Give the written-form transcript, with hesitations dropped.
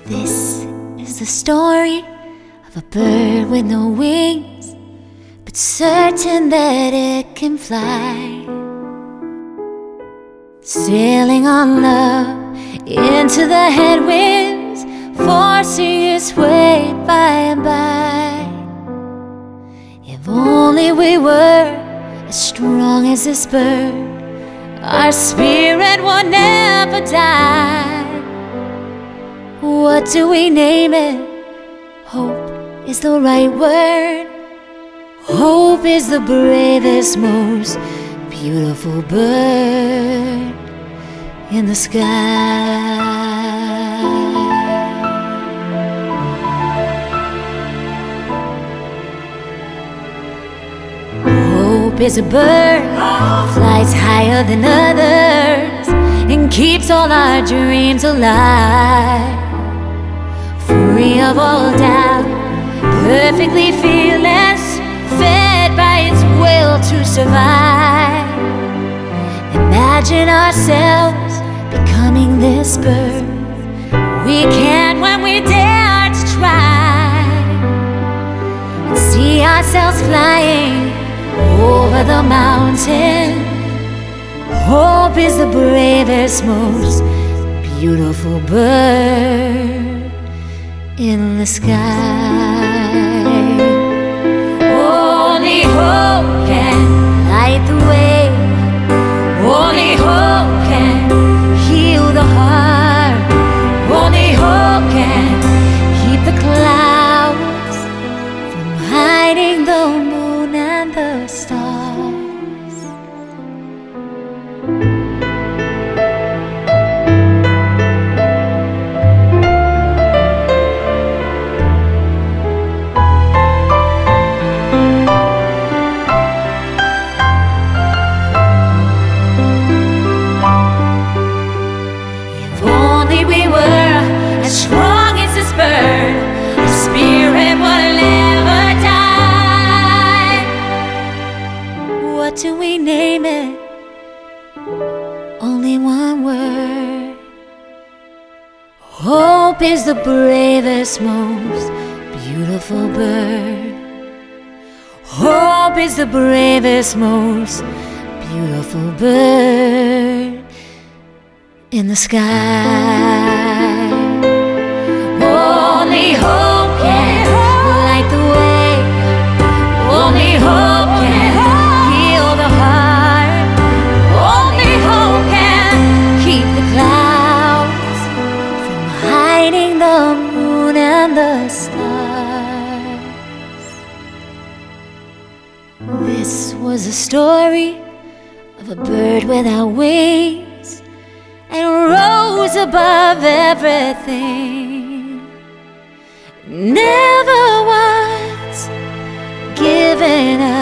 This is the story of a bird with no wings, but certain that it can fly, sailing on love into the headwinds, forcing its way by and by. If only we were as strong as this bird, our spirit would never die. What do we name it? Hope is the right word. Hope is the bravest, most beautiful bird in the sky. Hope is a bird that flies higher than others and keeps all our dreams alive, free of all doubt, perfectly fearless, fed by its will to survive. Imagine ourselves becoming this bird. We can when we dare to try, and see ourselves flying over the mountain. Hope is the bravest, most beautiful bird in the sky. Only hope can light the way. Only hope can heal the heart. Only hope can keep the clouds from hiding the moon and the stars. We were as strong as this bird, our spirit would never die. What do we name it? Only one word. Hope is the bravest, most beautiful bird. Hope is the bravest, most beautiful bird in the sky. Only hope can light the way. Only hope can heal the heart. Only hope can keep the clouds from hiding the moon and the stars. This was a story of a bird without wings and rose above everything, never once giving up.